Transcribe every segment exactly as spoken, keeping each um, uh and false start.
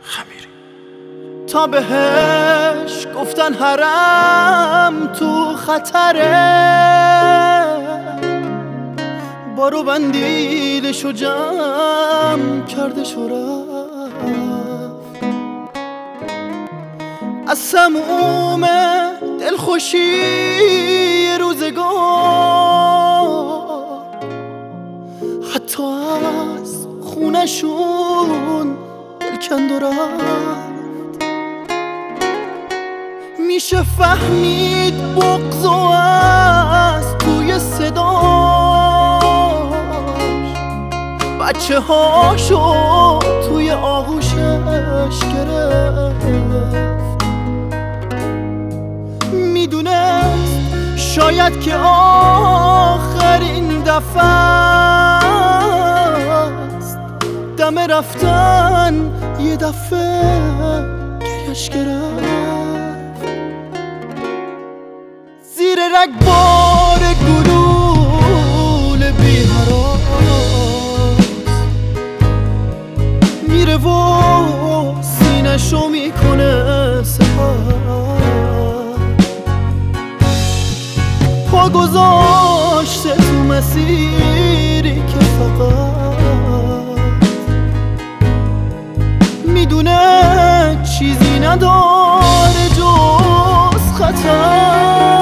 خمیری. تا بهش گفتن حرم تو خطره، بارو بندیلشو جمع کردش و رفت. از سموم دلخوشی روزگار حتی از خونشون دل کند و رفت. میشه فهمید بغض و از توی صداش، بچه هاشو توی آغوشش گرفت. میدونست شاید که آخرین دفعه است، دم رفتن یه دفعه گریش گرفت. زیر رگبار گلول بی‌هراس میره و سینه‌شو میکنه سپر. پا گذاشته تو مسیری که فقط میدونه چیزی نداره جز خطر.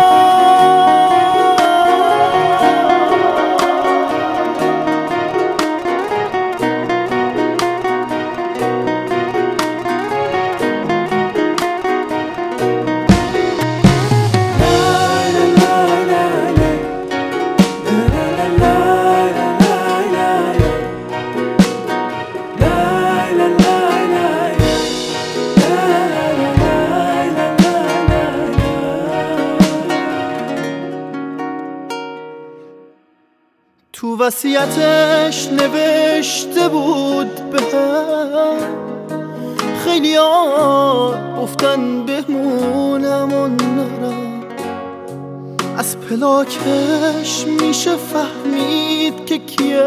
تو وصیتش نوشته بود بهم، خیلی ها گفتن بمونم و نرم. از پلاکش میشه فهمید که کیه،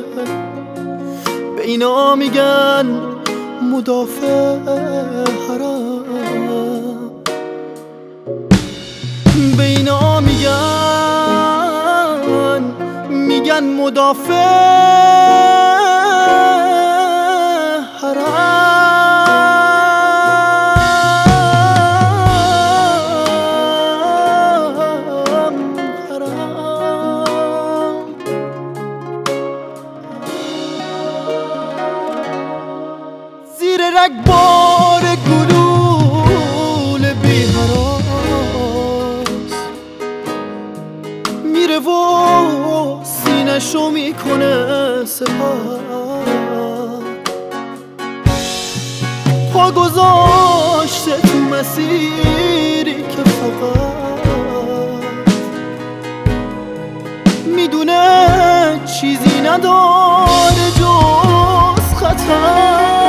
به اینا میگن مدافع حرم. به اینا میگن میگن مدافع حرم. حرم زیر رگبار گلول بی‌هراس میره و سینه‌شو میکنه سپر. پا گذاشته تو مسیری که فقط میدونه چیزی نداره جز خطر.